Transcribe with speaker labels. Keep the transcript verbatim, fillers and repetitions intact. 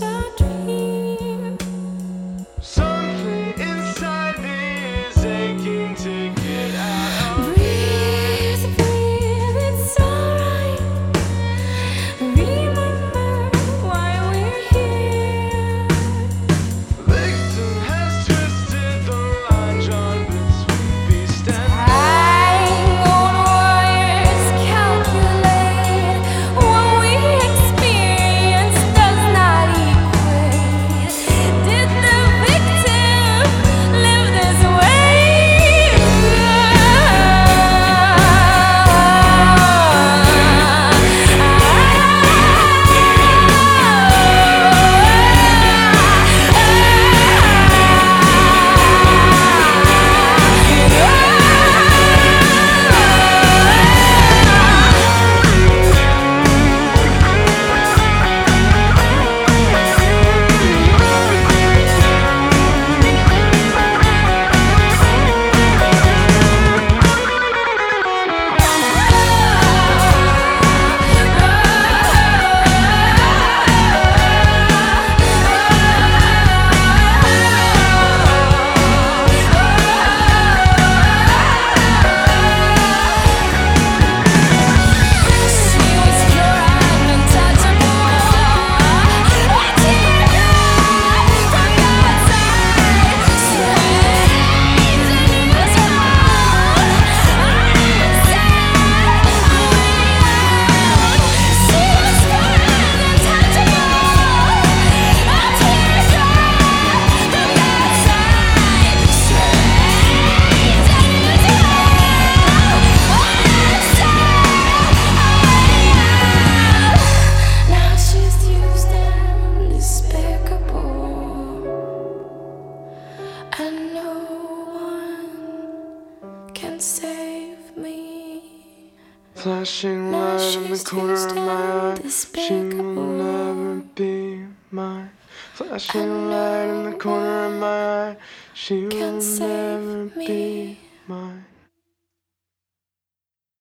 Speaker 1: a dream.
Speaker 2: Something inside me is aching to get out of.
Speaker 1: Breathe, breathe, it's alright. Remember why we're here.
Speaker 2: Victim has twisted the line drawn between beast and man.
Speaker 1: Time-worn warriors calculate what we experience does not equate. Did the victim live this Now she's used and despicable, and no one can save me.
Speaker 2: Flashing
Speaker 1: Now
Speaker 2: light in the
Speaker 1: she's
Speaker 2: corner
Speaker 1: used
Speaker 2: of my
Speaker 1: and
Speaker 2: eye, she will
Speaker 1: despicable.
Speaker 2: never be mine. Flashing light in the corner of my eye, she will
Speaker 1: Can save
Speaker 2: never
Speaker 1: me.
Speaker 2: be